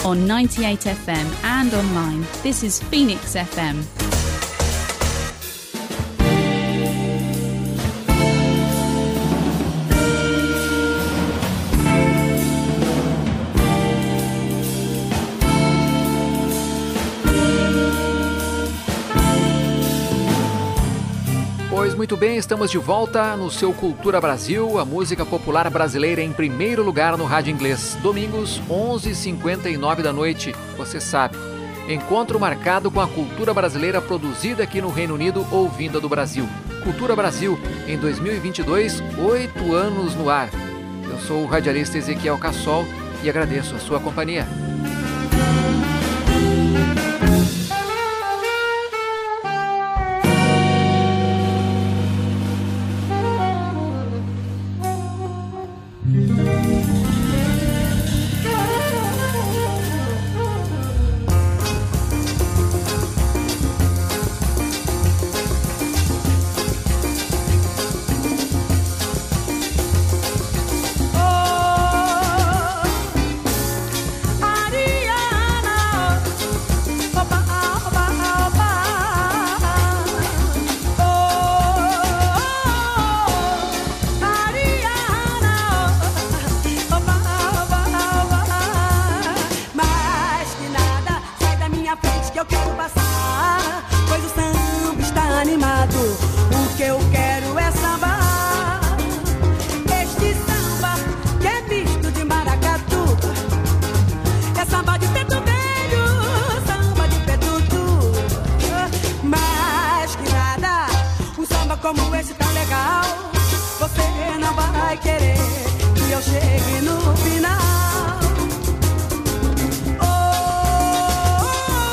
on 98 FM and online. This is Phoenix FM. Muito bem, estamos de volta no seu Cultura Brasil, a música popular brasileira em primeiro lugar no rádio inglês. Domingos, 11h59 da noite, você sabe. Encontro marcado com a cultura brasileira produzida aqui no Reino Unido ou vinda do Brasil. Cultura Brasil, em 2022, 8 anos no ar. Eu sou o radialista Ezequiel Cassol e agradeço a sua companhia. Como esse tá legal, você não vai querer que eu chegue no final. Oh,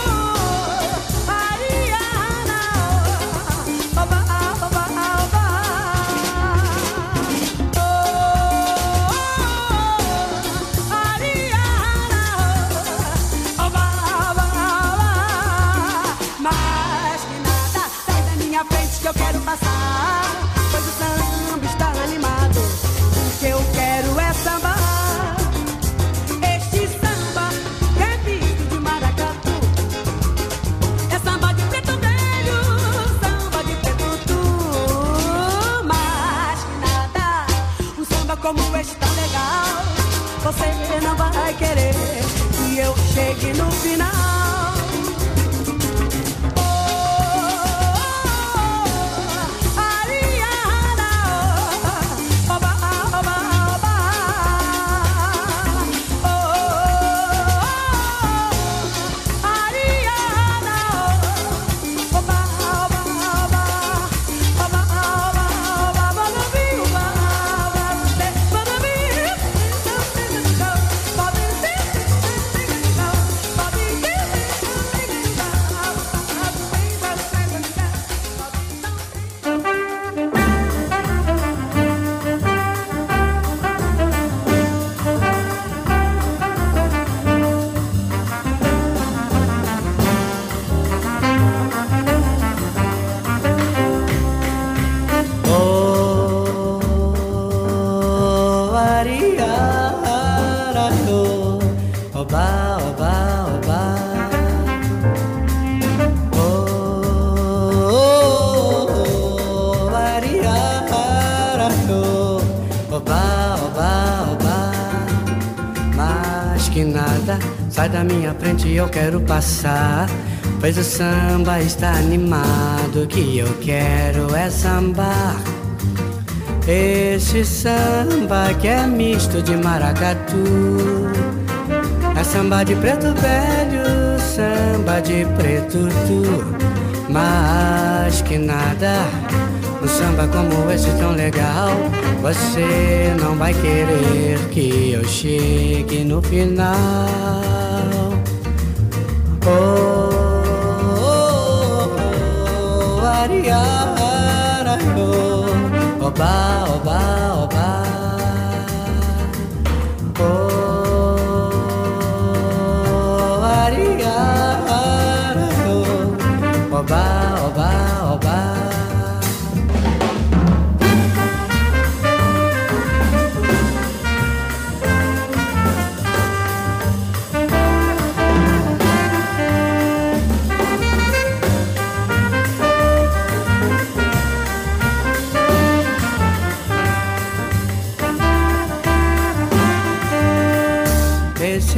Ariana, oba, oba, oba. Oh, Ariana, oba, oba, oba. Mais que nada, sai da minha frente que eu quero passar. Pois o samba está animado, o que eu quero é sambar. Este samba é visto de maracatu, é samba de preto velho, samba de preto tu. Mais que nada, um samba como este tá legal, você não vai querer que eu chegue no final. Sai da minha frente, eu quero passar. Pois o samba está animado, o que eu quero é sambar. Esse samba que é misto de maracatu, é samba de preto velho, samba de preto tu. Mais que nada, um samba como esse tão legal, você não vai querer que eu chegue no final. Oh, oh, oh, Ariara, oh, oba, oba, oba. Oh, Ariara, oh, oba, oba, oba.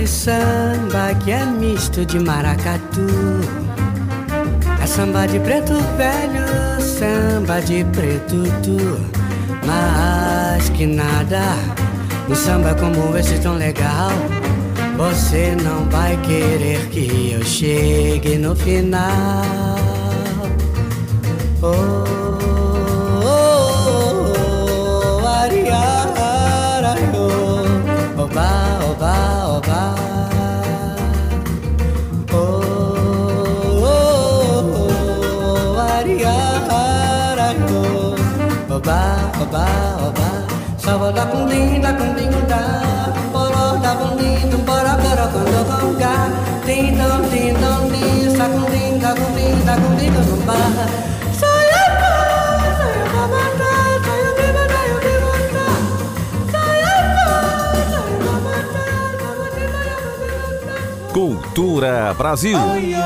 esse samba que é misto de maracatu. É samba de preto velho, samba de preto tu. Mas que nada, um samba como esse tão legal, você não vai querer que eu chegue no final. Oh, oh, oh, oh, ariara, oh, oba, oba, oba. Oh, oh, oh, ariara, oh, oba, oba, oba. Só da cundim, da bora da cundim, bora quando conga. Din dom, din, sa cundim, da cundim, ba. Cultura Brasil.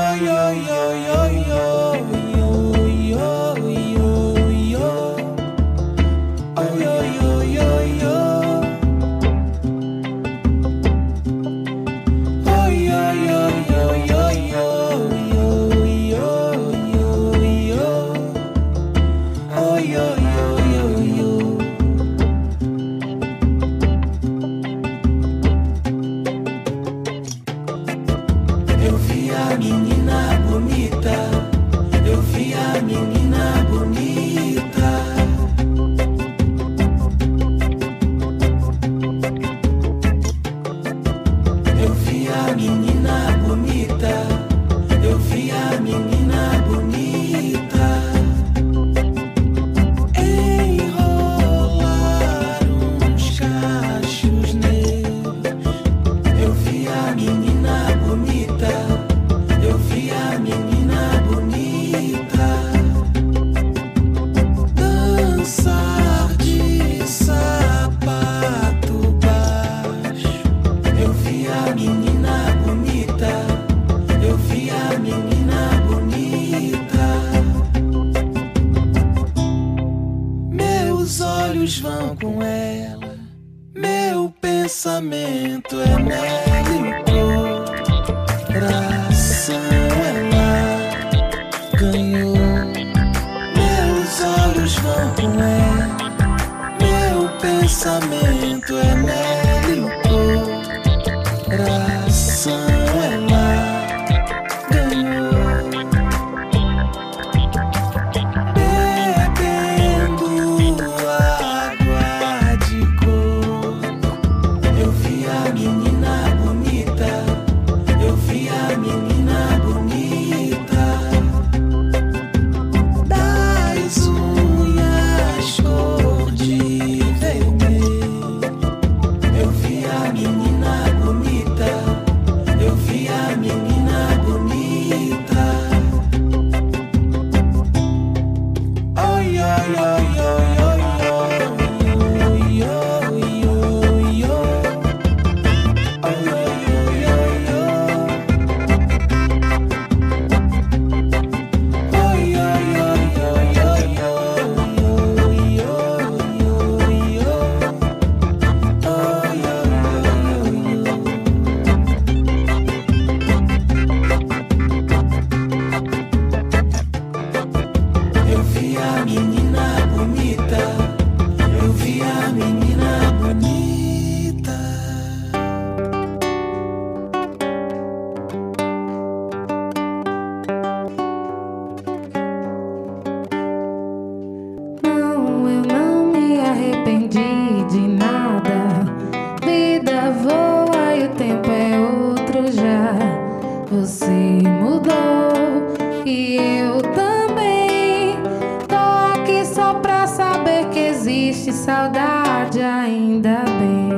Saudade ainda bem.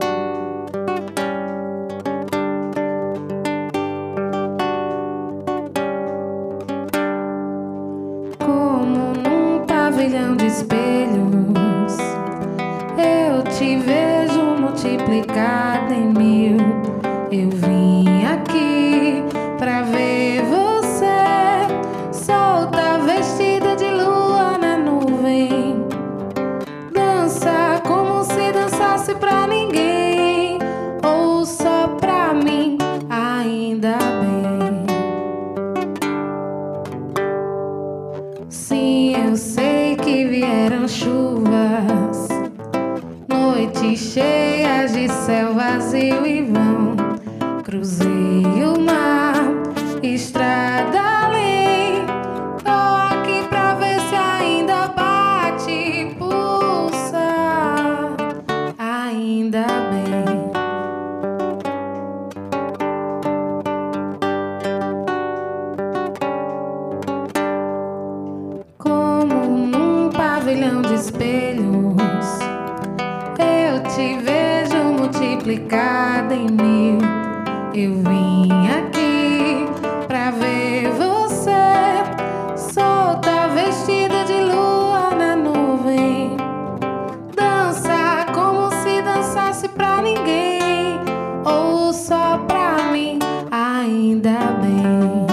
Como num pavilhão de espelhos, eu te vejo multiplicada em mil. Eu vim aqui pra ver você, solta, vestida de lua na nuvem. Dança como se dançasse pra ninguém, ou só pra mim. eu sei que vieram chuvas, noites cheias de céu vazio e vão. Cruzei o mar, estrada além. Tô aqui pra ver se ainda bate e pulsa. Ainda bem. Como num pavilhão de espelhos, eu te vejo multiplicada em mil. Eu vim aqui pra ver você, solta, vestida de lua na nuvem. Dança como se dançasse pra ninguém, ou só pra mim, ainda bem.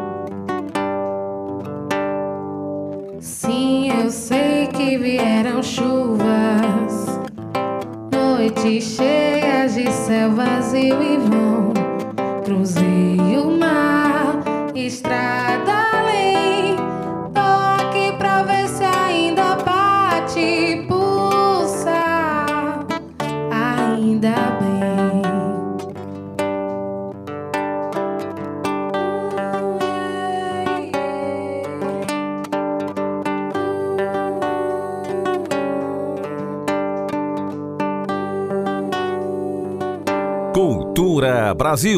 Sim, eu sei que vieram chuvas, noites cheias de céu vazio e vão. Cruzei o mar, estrada além. Tô aqui pra ver se ainda bate e pulsa. Ainda bem. Cultura Brasil.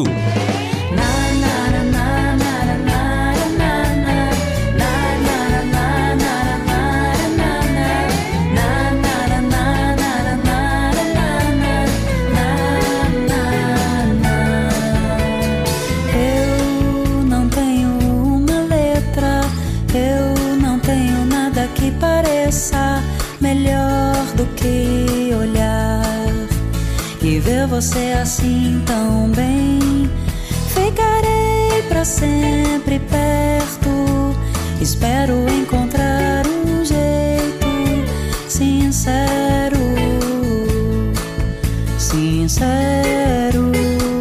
Eu não tenho uma letra, eu não tenho nada que pareça melhor do que olhar e ver você assim tão bem. Ficarei pra sempre perto, espero encontrar um jeito sincero, sincero.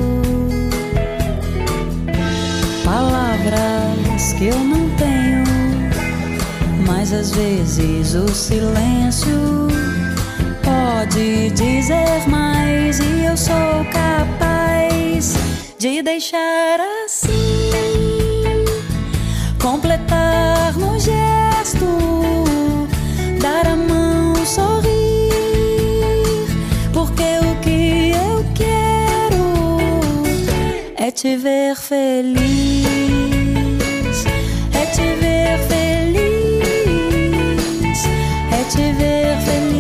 Palavras que eu não tenho, mas às vezes o silêncio pode dizer mais, e eu sou capaz de deixar assim, completar no gesto, dar a mão, sorrir, porque o que eu quero é te ver feliz, é te ver feliz, é te ver feliz.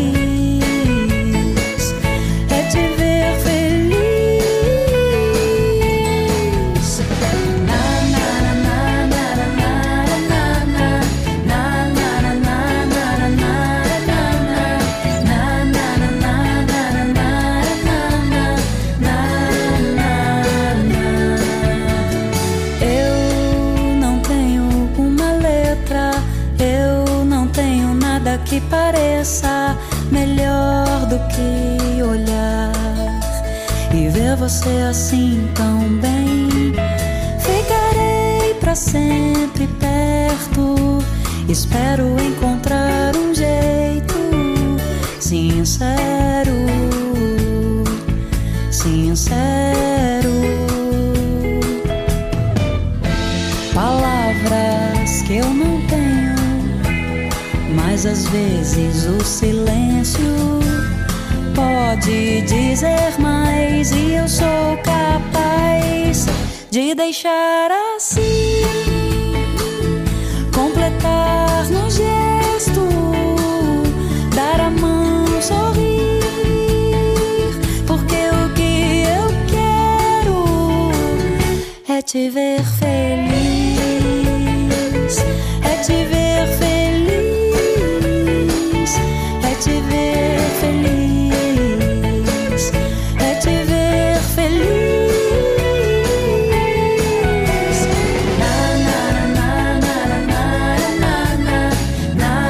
Que pareça melhor do que olhar e ver você assim tão bem. Ficarei pra sempre perto, espero encontrar um jeito sincero, sincero. Palavras que eu não tenho, mas às vezes o silêncio pode dizer mais, e eu sou capaz de deixar assim, completar no gesto, dar a mão, sorrir, porque o que eu quero é te ver feliz, é te ver feliz, é te ver feliz, é te ver feliz. Na na na na na na na na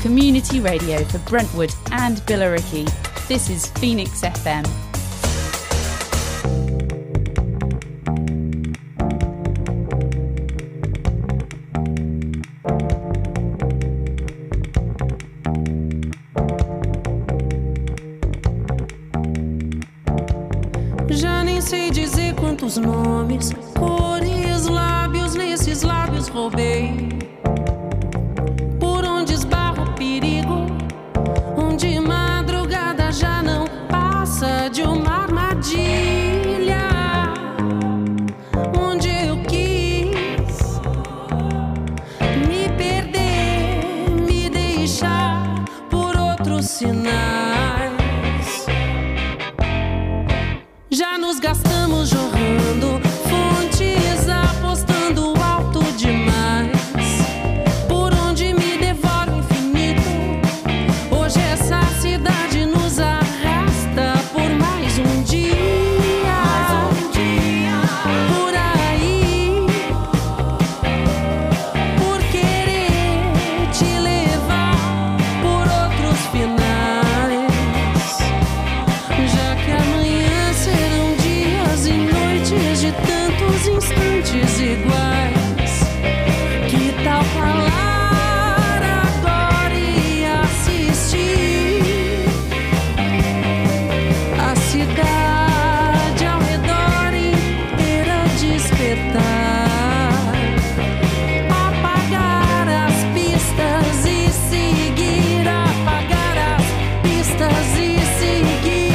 community radio for Brentwood and Billericay. This is Phoenix FM. Já nem sei dizer quantos nomes, cores, lábios, nesses lábios roubei. Por onde esbarra o perigo, onde madrugada já não passa de uma armadilha. Onde eu quis me perder, me deixar por outros sinais. Já nos gastamos jorrando fontes, apostando alto demais. Por onde me devora o infinito, hoje essa cidade nos arrasta por mais um dia. Por aí, por querer te levar por outros finais. Já que amanhã serão dias e noites de tantos instantes iguais. Que tal falar agora e assistir a cidade ao redor inteira despertar, apagar as pistas e seguir, apagar as pistas e seguir.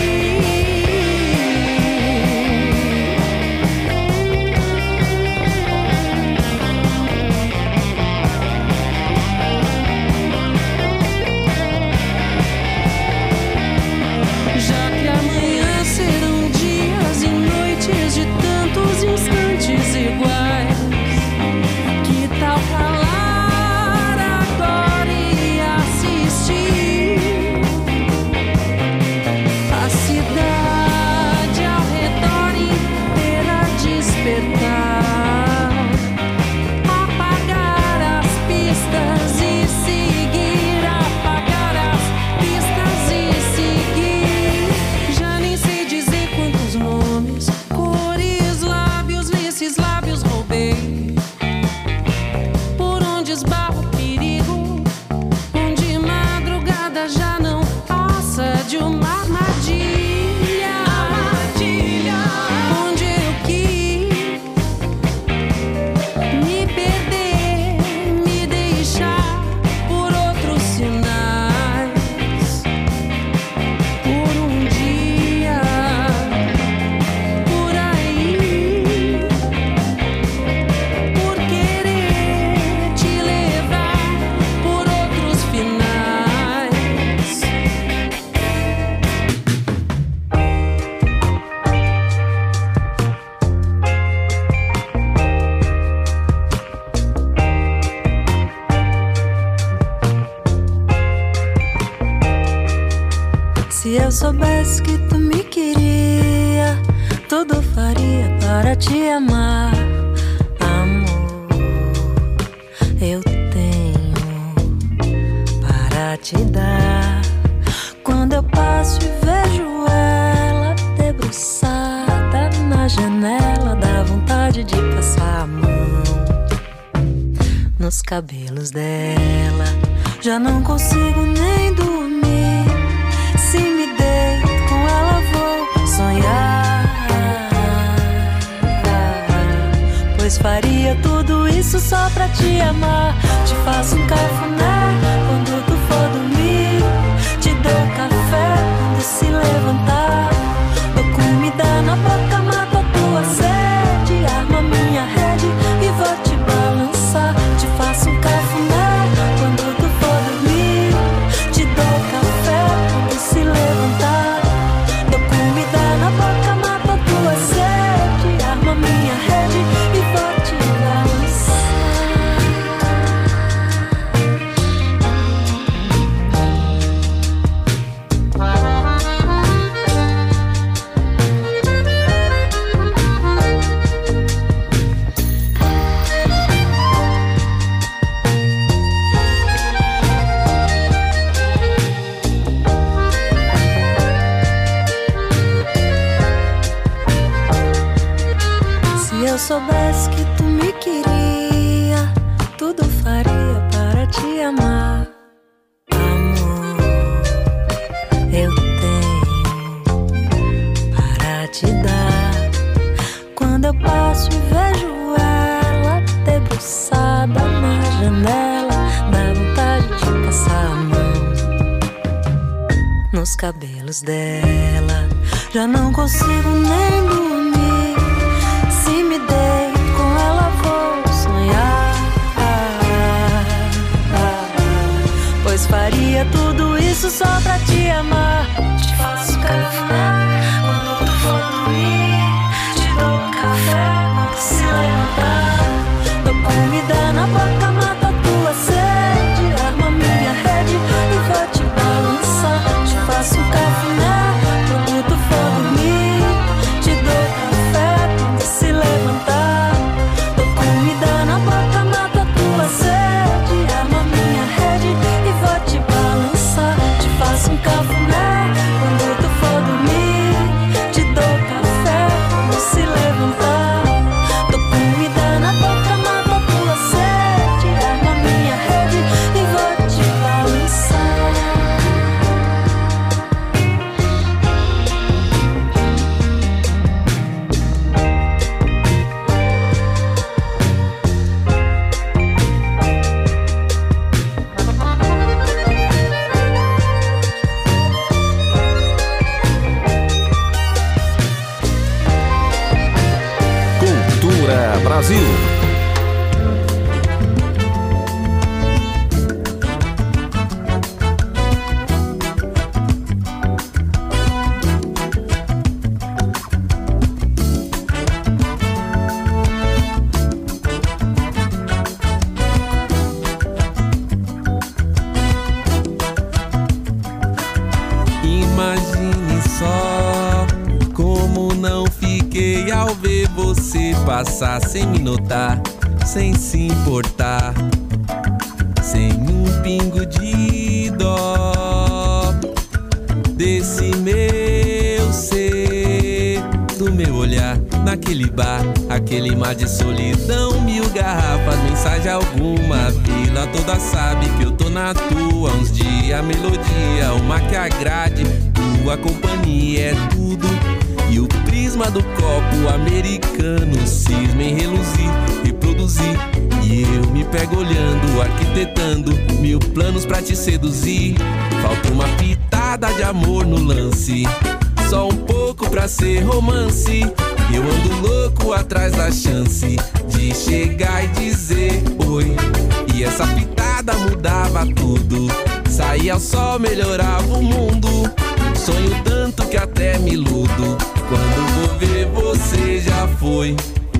Já que amanhã serão dias e noites de tantos instantes iguais. Que tal falar agora e assistir a cidade ao redor inteira despertar, apagar as pistas e seguir, apagar as pistas e seguir. Já nem sei dizer quantos nomes, cores, lábios, nesses lábios roubei. Por onde esbarra o perigo, onde madrugada já não passa de uma armadilha. Onde eu quis me perder, me deixar por outros sinais. Por um dia, por aí, por querer te levar por outros finais. Se eu soubesse que tu me queria, tudo faria para te amar. Amor, eu tenho para te dar. Quando eu passo e vejo ela debruçada na janela, dá vontade de passar a mão nos cabelos dela. Já não consigo nem dormir. Se me deito com ela vou sonhar, pois faria tudo isso só pra te amar. Te faço um cafuné quando tu for dormir, te dou café quando se levantar, dou comida na boca, mato a tua sede, armo a minha rede e vou te balançar. Te faço um cafuné quando tu for dormir, te dou café quando se levantar, dou comida na boca, mato a tua sede, armo a minha rede e vou te balançar. soubesse que tu me queria, tudo faria para te amar. Amor, eu tenho para te dar. Quando eu passo e vejo ela debruçada na janela, dá vontade de passar a mão nos cabelos dela. Já não consigo nem dormir, se me deito com ela vou sonhar. Pois faria tudo isso só pra te amar. Te faço café quando tu for dormir, te dou café quando se levantar. Dou comida na boca, mata tua sede, arma minha rede e vou te balançar. Te faço café quando tu for dormir, te dou café quando se levantar. Dou comida na boca, mata tua sede, arma minha rede e vou te balançar. Te faço café quando tu for dormir, te dou café quando se levantar. Dou comida na boca, mata tua sede, arma minha rede e vou te balançar. Cultura Brasil. Imagine só como não fiquei ao ver você passar sem me notar, sem se importar, sem um pingo de dó desse meu ser, do meu olhar naquele bar, aquele mar de solidão, 1000 garrafas, mensagem alguma, a vila toda sabe que eu tô na tua, uns dias, melodia, uma que agrade, tua companhia é tudo. E o prisma do copo americano cisma em reluzir, reproduzir. E eu me pego olhando, arquitetando 1000 planos pra te seduzir. Falta uma pitada de amor no lance, só um pouco pra ser romance. Eu ando louco atrás da chance de chegar e dizer oi. E essa pitada mudava tudo, saía o sol, melhorava o mundo. Sonho tanto que até me iludo, quando vou ver você já foi.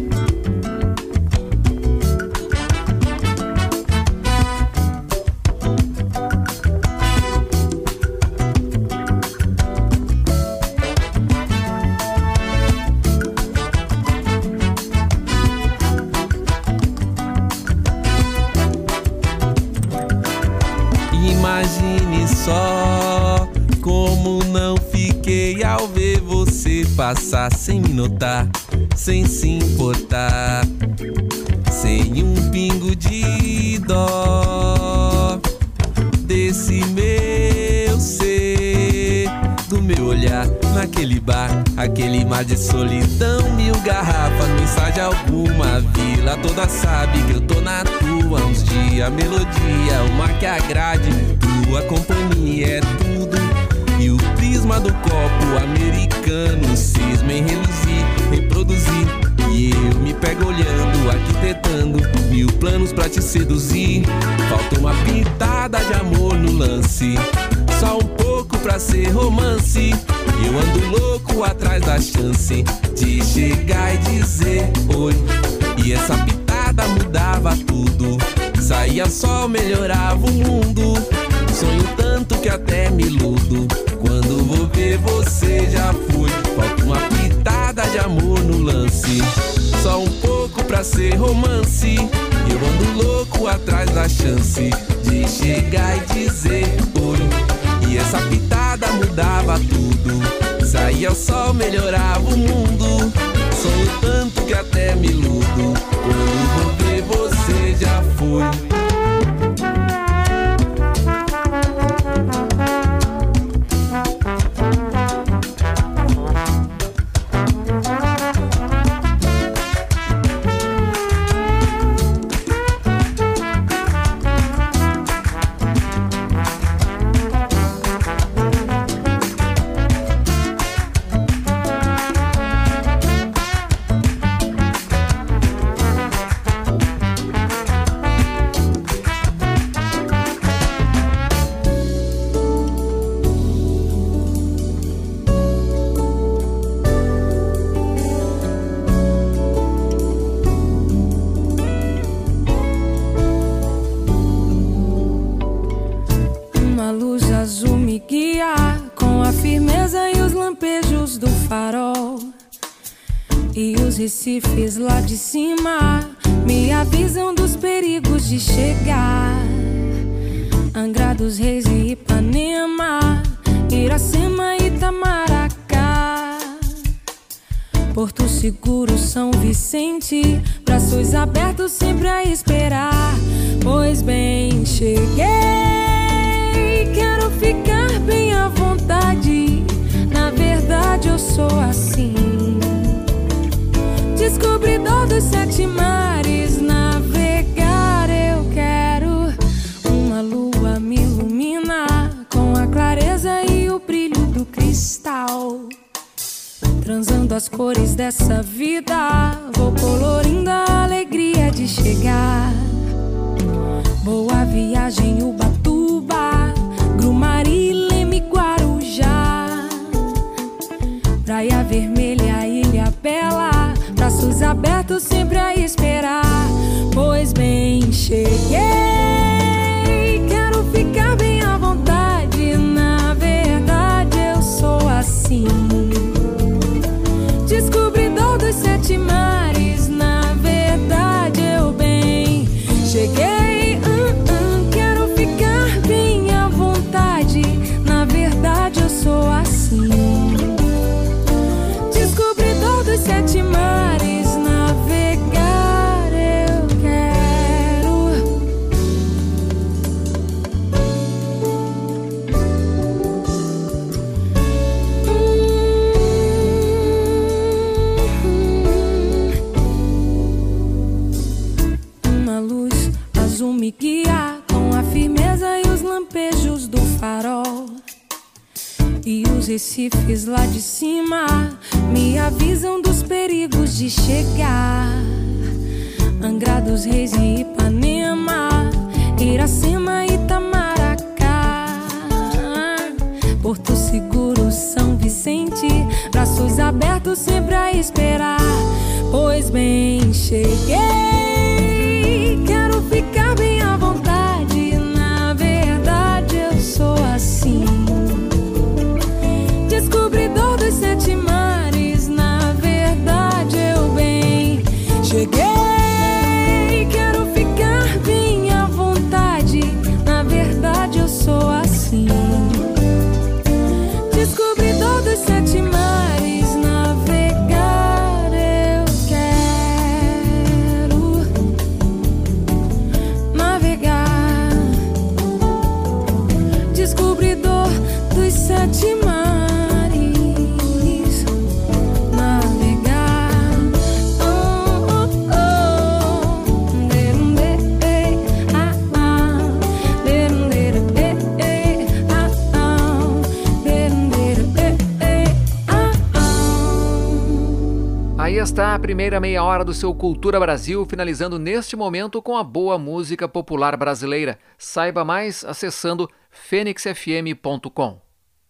Imagine só como não fiquei ao ver você passar sem me notar, sem se importar, sem um pingo de dó desse meu ser, do meu olhar naquele bar, aquele mar de solidão, 1000 garrafas, mensagem alguma, a vila toda sabe que eu tô na tua, uns dias, melodia, uma que agrade, tua companhia é tudo. E o prisma do copo americano cisma em reluzir, reproduzir. E eu me pego olhando, arquitetando 1000 planos pra te seduzir. Falta uma pitada de amor no lance, só um pouco pra ser romance. Eu ando louco atrás da chance de chegar e dizer oi. E essa pitada mudava tudo, saía sol, melhorava o mundo. Sonho tanto que até me iludo, quando vou ver você já foi. Falta uma pitada de amor no lance, só um pouco pra ser romance. Eu ando louco atrás da chance de chegar e dizer oi. E essa pitada mudava tudo, saía o sol, melhorava o mundo. Sonho tanto que até me iludo. Quando vou ver você já foi. Recifes lá de cima me avisam dos perigos de chegar. Angra dos Reis e Ipanema, Iracema e Itamaracá, Porto Seguro, São Vicente, braços abertos sempre a esperar. Pois bem, cheguei, quero ficar bem à vontade. Na verdade eu sou assim, descobridor dos 7 mares, navegar eu quero. Uma lua me ilumina com a clareza e o brilho do cristal. Transando as cores dessa vida, vou colorindo a alegria de chegar. Boa viagem, Ubatuba, Grumari, Leme, Guarujá, Praia Vermelha, Ilha Bela, braços abertos sempre a esperar. Pois bem, cheguei, quero ficar bem à vontade. Na verdade eu sou assim, descobridor dos 7 mares. Na verdade eu bem cheguei, quero ficar bem à vontade. Na verdade eu sou assim, descobridor dos 7 mares, navegar eu quero. Uma luz azul me guia com a firmeza e os lampejos do farol. E os recifes lá de cima me avisam dos perigos de chegar. Angra dos Reis e Ipanema, Iracema e Itamaracá, Porto Seguro, São Vicente, braços abertos sempre a esperar. Pois bem, cheguei, quero ficar bem à vontade. Na verdade eu sou assim, descobridor dos 7 mares. Na verdade eu bem cheguei, quero ficar bem à vontade. Na verdade eu sou assim, descobridor dos 7 mares. Navegar eu quero, navegar, descobridor dos 7 mares. Aí está a primeira meia hora do seu Cultura Brasil, finalizando neste momento com a boa música popular brasileira. Saiba mais acessando fenixfm.com.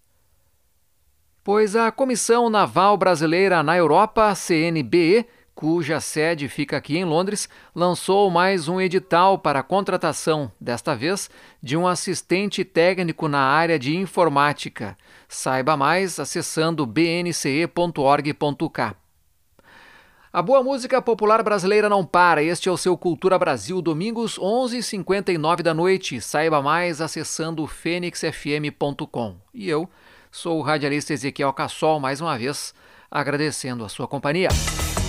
Pois a Comissão Naval Brasileira na Europa, CNBE, cuja sede fica aqui em Londres, lançou mais um edital para a contratação, desta vez, de um assistente técnico na área de informática. Saiba mais acessando bnce.org.uk. A boa música popular brasileira não para. Este é o seu Cultura Brasil, domingos 11h59 da noite. Saiba mais acessando fenixfm.com. E eu sou o radialista Ezequiel Cassol, mais uma vez agradecendo a sua companhia.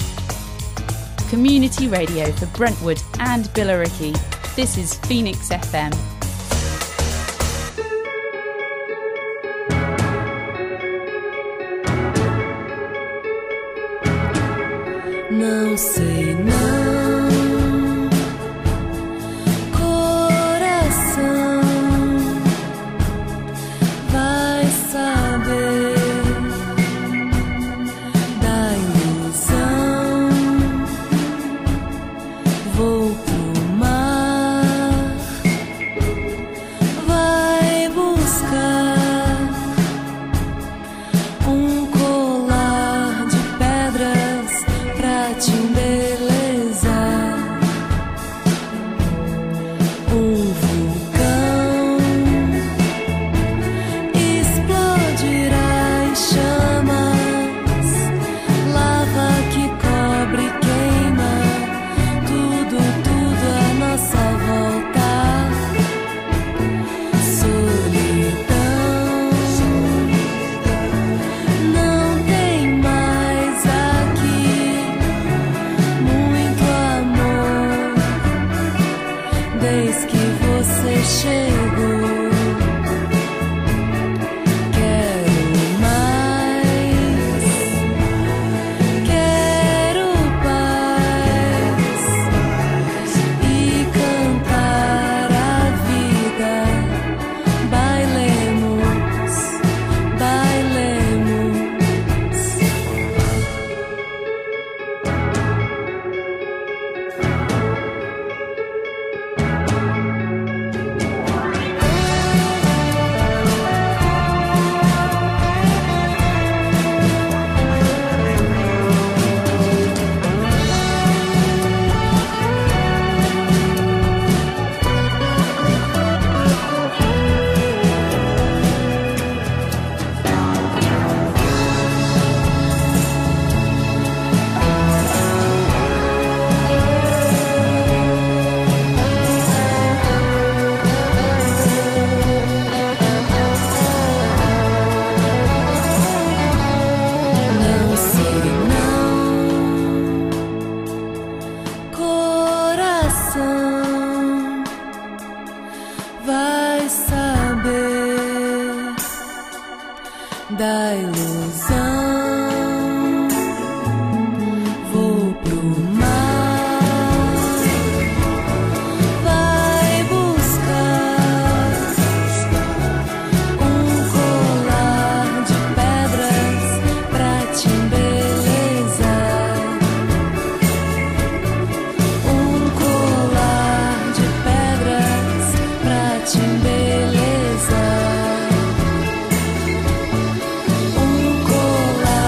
community radio for Brentwood and Billericay. This is Phoenix FM. Não sei não, coração vai saber da ilusão. Vou pro mar, vai buscar um colar de pedras pra te embelezar. Um vulcão explodirá em chamas, lava que cobre e queima tudo, tudo à nossa volta. Solidão não tem mais aqui. Muito amor desde que você chegou. Quero mais, quero paz e cantar a vida. Bailemos, bailemos. Não sei não, coração vai saber da ilusão. Vou pro mar, vai buscar um colar de pedras pra te embelezar. Um colar de pedras pra te embelezar. Um colar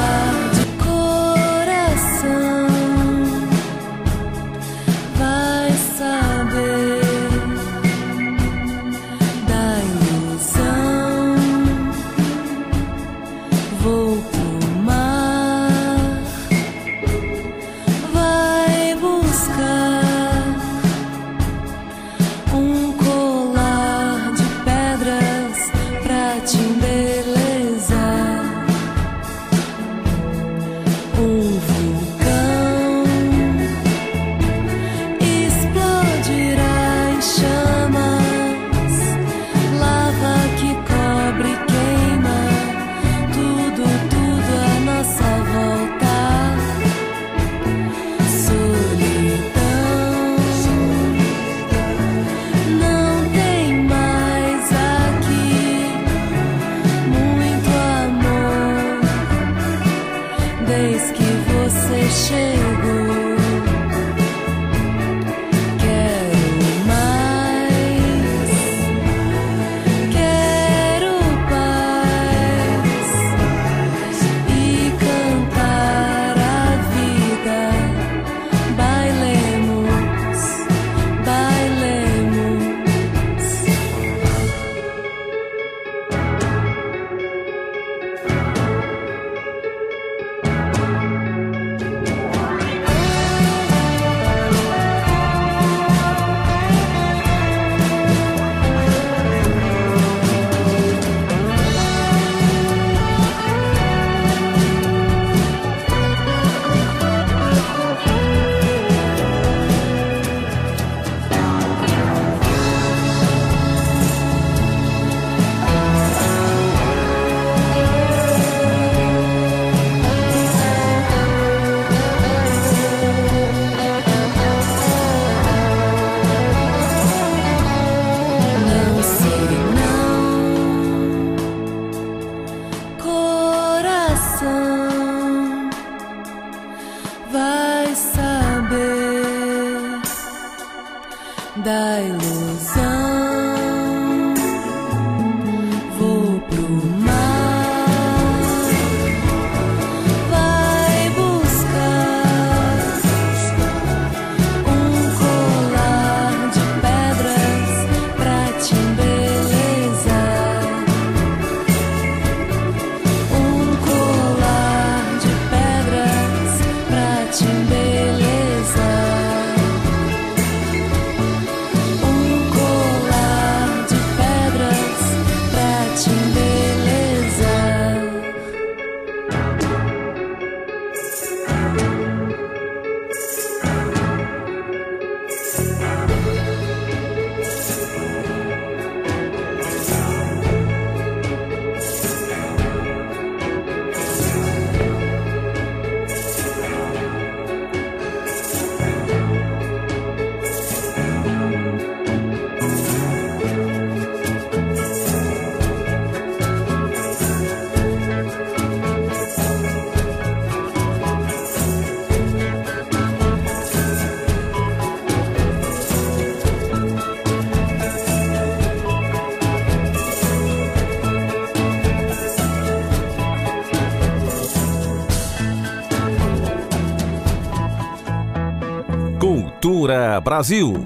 Cultura Brasil.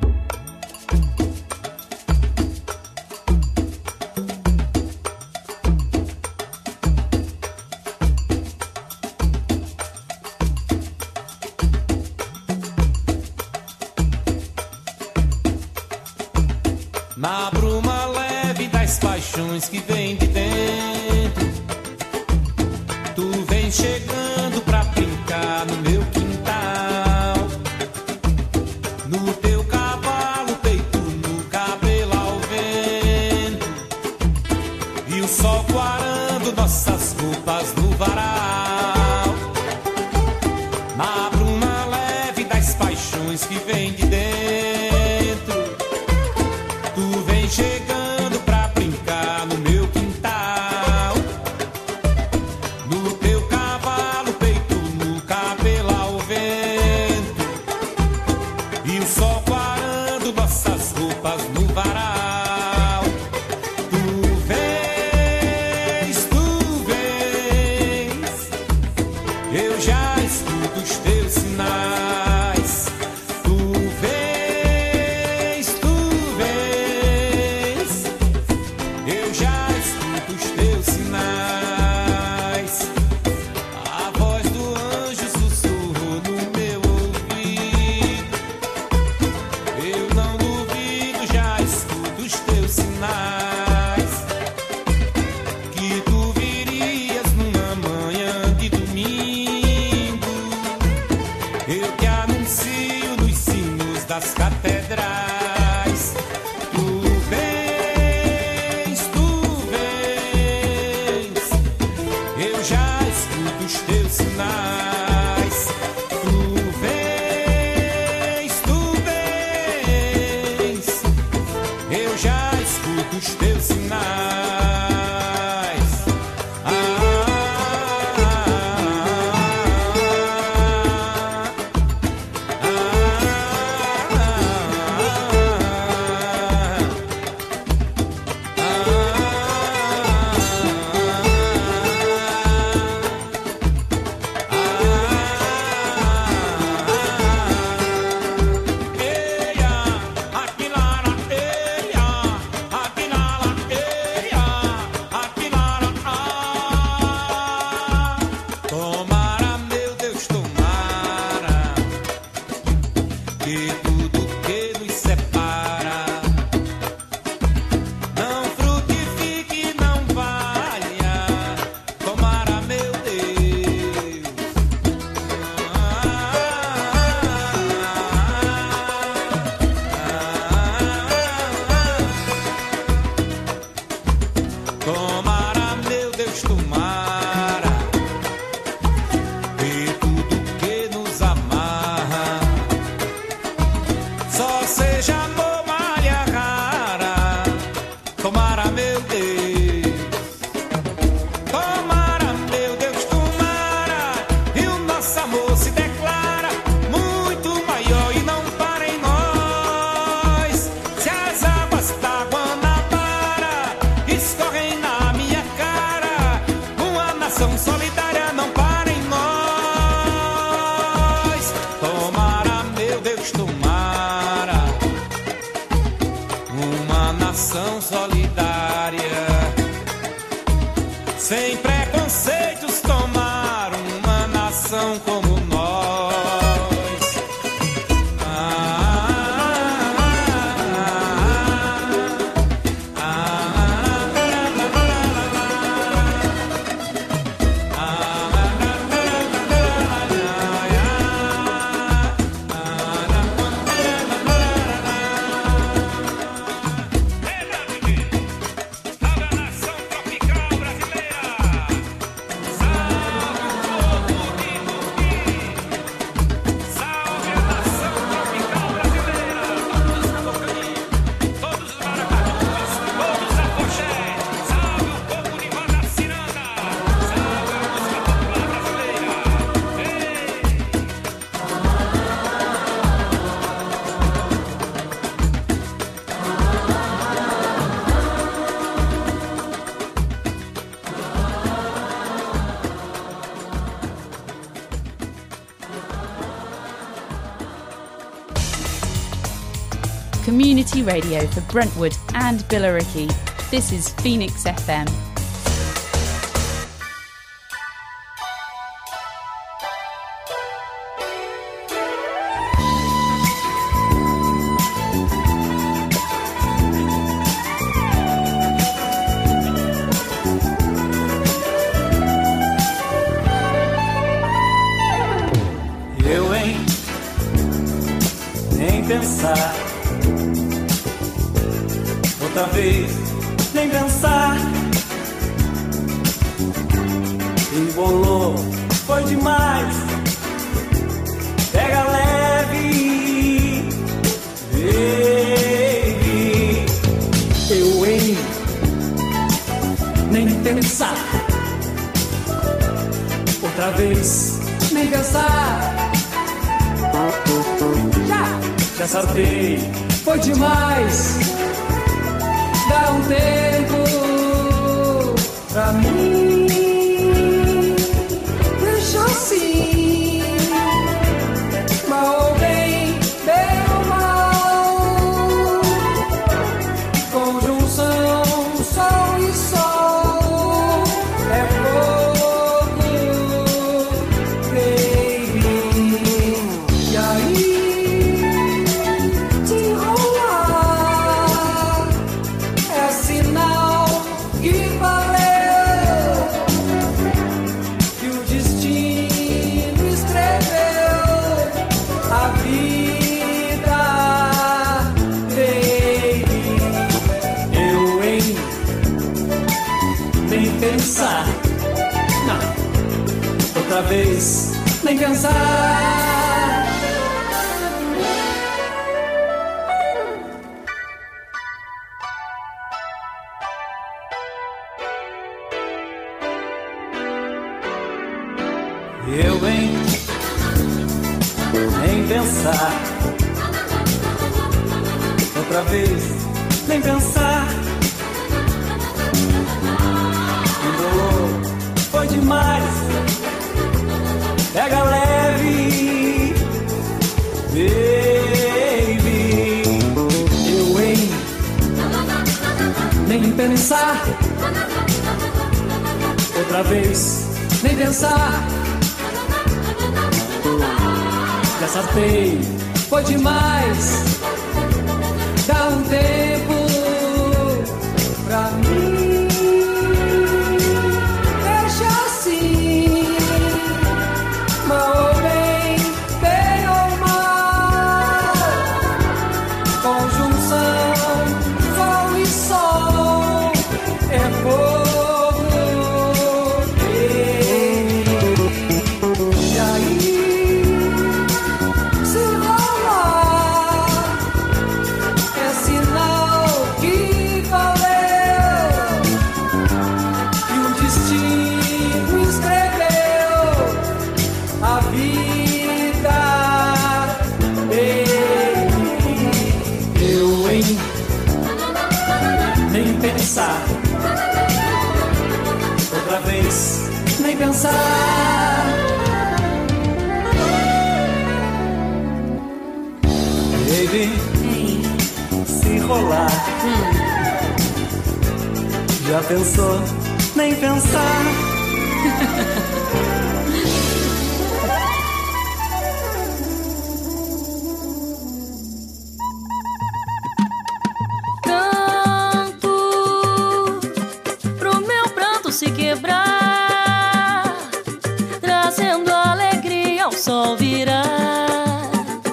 Na bruma leve das paixões que vem de dentro, tu vem chegando pra brincar no meu quintal. No teu cavalo, peito no cabelo ao vento, e o sol quarando nossas roupas no varal. Na bruma leve das paixões que vem de dentro, chegando pra brincar no meu quintal. No teu cavalo, peito no cabelo ao vento, e o sol quarando nossas roupas no varal. Tu vens, eu já escuto os teus sinais. Das catedrais, tu vens, eu já escuto os teus sinais. Tu vens, eu já escuto os teus sinais. Tomara, meu Deus, tomara, que tudo que nos amarra só seja amor, malha rara. Tomara, meu Deus, tomara, meu Deus, tomara, e o nosso amor se declara muito maior e não para em nós. Se as águas da Guanabara escorrem na minha cara, uma nação solidária não para em nós. Tomara, meu Deus, tomara, uma nação solidária, sem preconceitos, tomar uma nação como nós. community radio for Brentwood and Billericay. This is Phoenix FM. Pensar outra vez, nem pensar. Embolou, foi demais. Pega leve, baby. Eu nem pensar outra vez, nem pensar. Já saltei, foi demais. Dá um tempo pra mim. Deixa assim, mal ou bem, bem ou mal. Conjunção, sol e sol é pouco, baby. E aí? Não, outra vez, nem pensar. Eu nem pensar. Outra vez, nem pensar. Foi demais. Pega leve, baby. Eu nem pensar. Outra vez, nem pensar. Já saltei, foi demais. Dá um tempo pra mim. Outra vez, nem pensar. Baby, se rolar. Já pensou? Nem pensar. Se quebrar, trazendo alegria ao sol virar,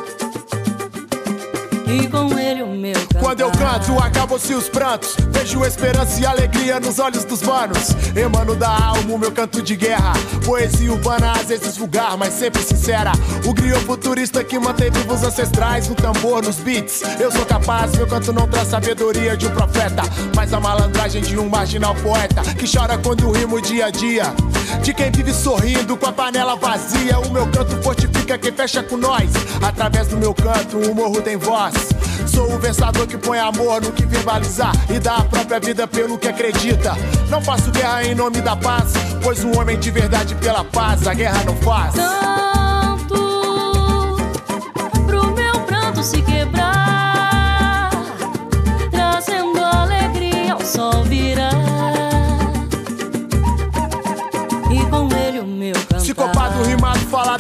e com ele o meu cantar. Quando eu canto, acabam-se os prantos. Vejo esperança e alegria nos olhos dos manos. Emano da alma o meu canto de guerra. Poesia urbana, às vezes vulgar, mas sempre sincera. O griot futurista que mantém vivos ancestrais. No tambor, nos beats, eu sou capaz. Meu canto não traz sabedoria de um profeta, mas a malandragem de um marginal poeta que chora quando rimo dia a dia, de quem vive sorrindo com a panela vazia. O meu canto fortifica quem fecha com nós. Através do meu canto o morro tem voz. Sou o versador que põe amor no que verbalizar e dá a própria vida pelo que acredita. Não faço guerra em nome da paz, pois um homem de verdade pela paz a guerra não faz. Tanto pro meu pranto se quebrar,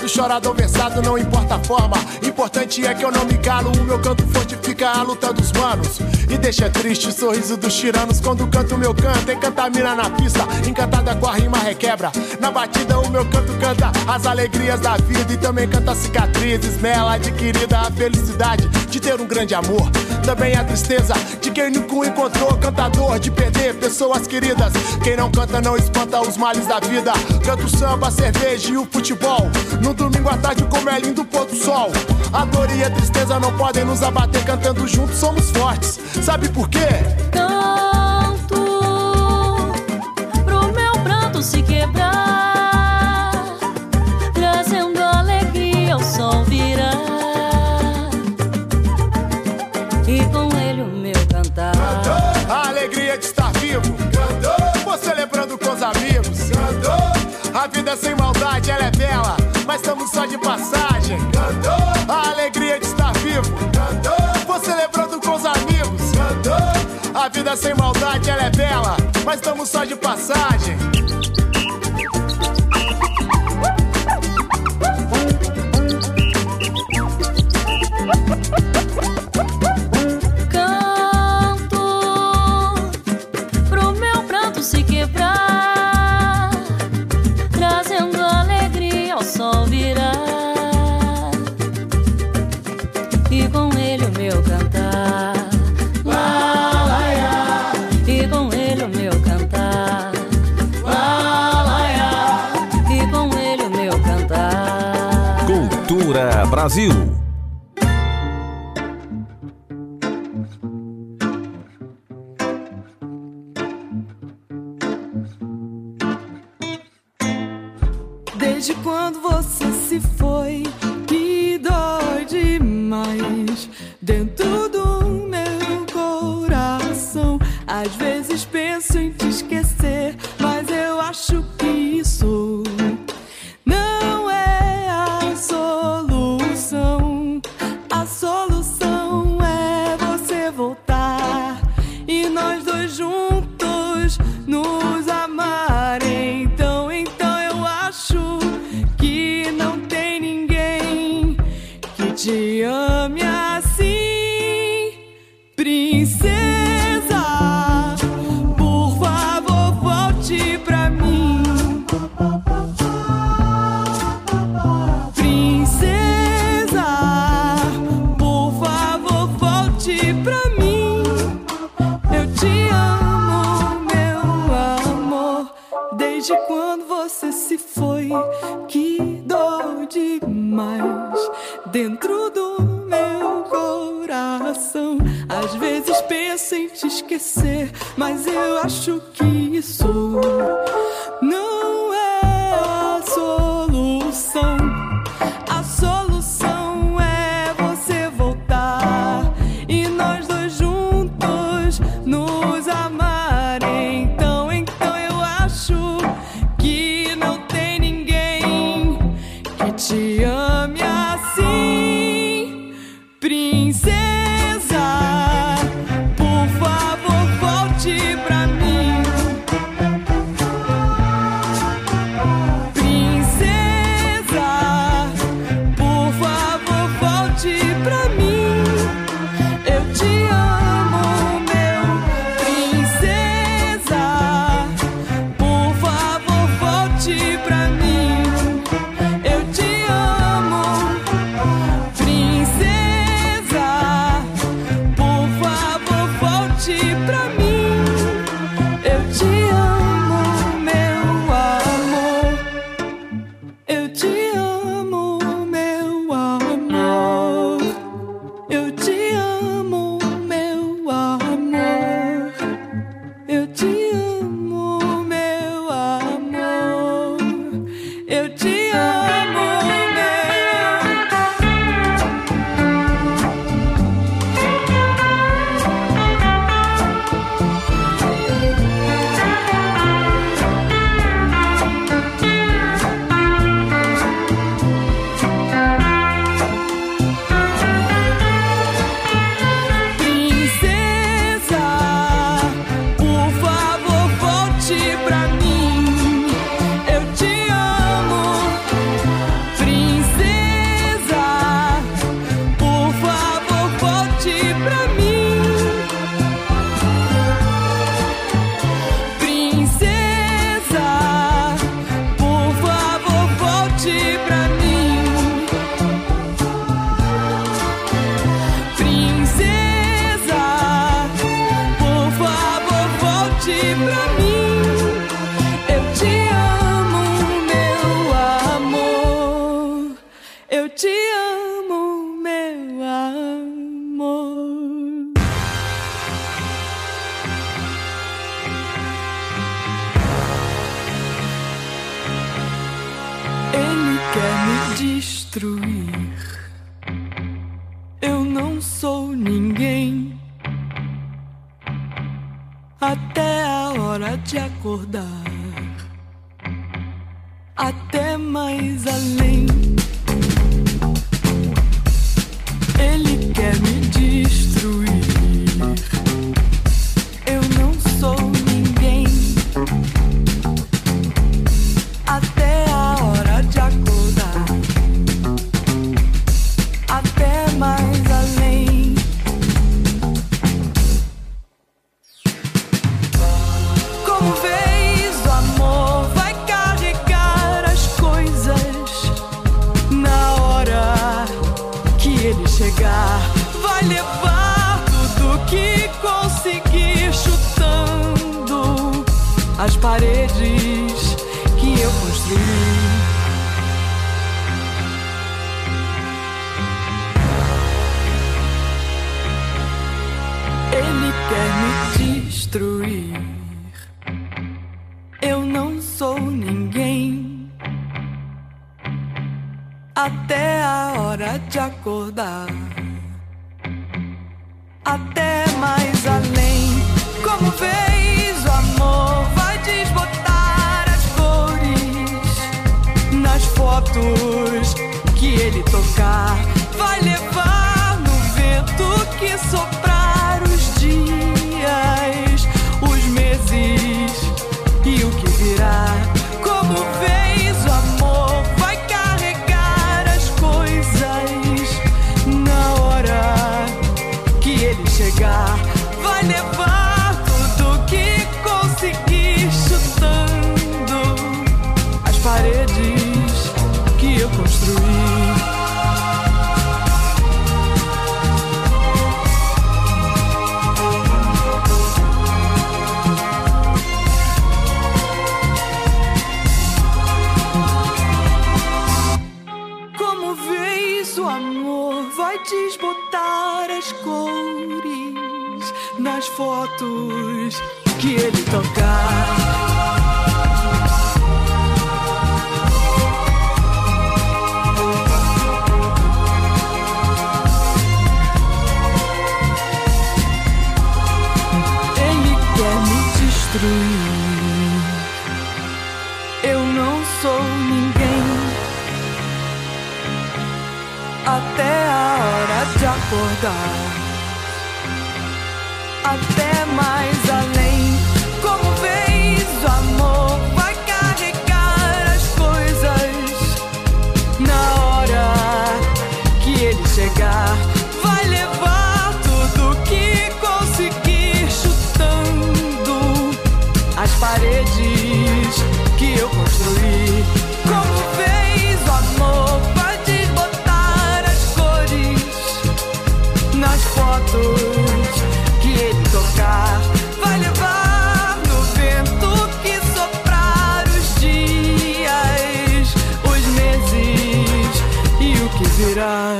Canto chorado ou versado, não importa a forma. Importante é que eu não me calo. O meu canto fortifica a luta dos manos e deixa triste o sorriso dos tiranos. Quando canto o meu canto, encanta a mina na pista, encantada com a rima requebra. Na batida o meu canto canta as alegrias da vida e também canta cicatrizes. Mela adquirida a felicidade de ter um grande amor, também a tristeza de quem nunca encontrou. Cantador de perder pessoas queridas. Quem não canta não espanta os males da vida. Canto samba, cerveja e o futebol. No domingo à tarde como é lindo o pôr do sol. A dor e a tristeza não podem nos abater. Cantando juntos somos fortes. Sabe por quê? Canto pro meu pranto se quebrar, trazendo alegria ao sol virar, e com ele o meu cantar. Cantou a alegria de estar vivo. Cantou vou celebrando com os amigos. Cantou a vida sem maldade, ela é bela, mas estamos só de passagem. Cantou a alegria de estar vivo. Cantou vou celebrando com os amigos. Cantou a vida sem maldade, ela é bela, mas estamos só de passagem. Se quebrar, trazendo alegria ao sol virar, e com ele o meu cantar. Lá, lá, lá, e com ele o meu cantar. Lá, lá, lá, e com ele o meu cantar. Cultura Brasil. Desde quando você se foi, me dói demais dentro do meu coração. Às vezes penso em te esquecer, mas eu acho que isso não é a solução. A solução é você voltar e nós dois juntos nos amarem. Então eu acho que não tem ninguém que te ame assim, princesa. Por favor, volte pra mim, princesa. Por favor, volte pra mim. Eu te amo, meu amor. Desde quando você se foi, que dor demais dentro do meu coração. Às vezes penso em te esquecer, mas eu acho que isso não é a solução. A solução é você voltar e nós dois juntos nos amarem. Então eu acho que não tem ninguém que te ame assim, princesa. Por favor, volte pra mim, princesa. Por favor, volte pra mim. Eu te amo, meu princesa. Por favor, volte pra mim. Eu te amo, princesa. Por favor, volte pra mim. Eu te amo, meu amor. Eu te amo, meu amor. Eu te amo, meu amor. Eu te amo, meu amor. Eu te amo, meu. Princesa, por favor, disse pra mim: eu te amo, meu amor. Eu te amo, meu amor. Ele quer me destruir. Eu não sou ninguém até a hora de acordar, até mais além. Ele quer me destruir. Eu não sou ninguém até a hora de acordar, até mais além. Como vês, o amor vai carregar as coisas. Na hora que ele chegar, vai levar tudo que conseguir, chutando as paredes que eu construí. Ele quer me destruir. Eu não sou ninguém até a hora de acordar, até mais além. Como vês, o amor vai desbotar as cores nas fotos que ele tocar. Vai levar no vento que soprar os dias, os meses e o que virá. Como vês, o amor vai carregar as coisas. Na hora que ele chegar, vai levar tudo que conseguir, chutando as paredes que eu construí. Desbotar as cores nas fotos que ele tocar. Ele quer me destruir. Eu não sou ninguém até a hora de acordar, até mais além. Como vês, o amor vai carregar as coisas. Na hora que ele chegar, vai levar tudo que conseguir, chutando as paredes que eu construí. Como vês, o amor vai desbotar as cores nas fotos que ele tocar. Vai levar no vento que soprar os dias, os meses e o que virá.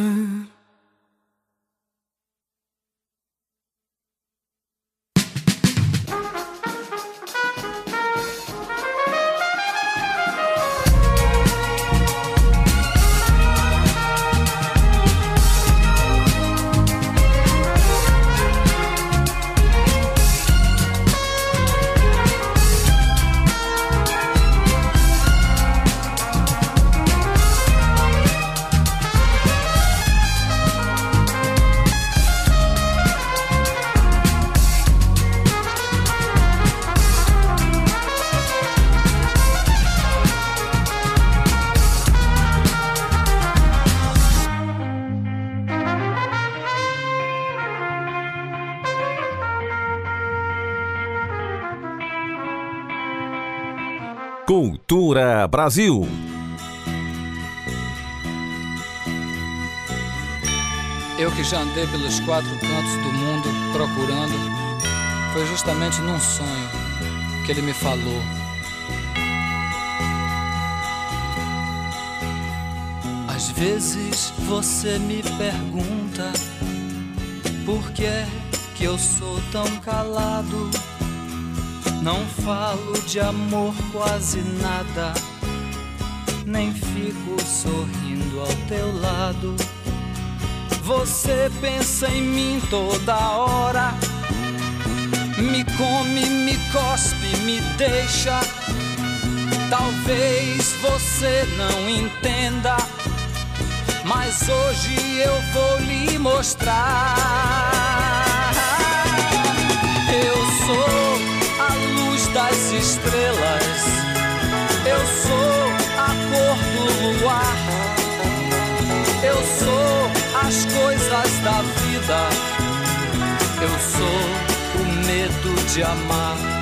Cultura Brasil. Eu que já andei pelos quatro cantos do mundo procurando, foi justamente num sonho que ele me falou. Às vezes você me pergunta por que é que eu sou tão calado. Não falo de amor quase nada, nem fico sorrindo ao teu lado. Você pensa em mim toda hora, me come, me cospe, me deixa. Talvez você não entenda, mas hoje eu vou lhe mostrar. Eu sou a luz das estrelas, eu sou a cor do luar, eu sou as coisas da vida, eu sou o medo de amar.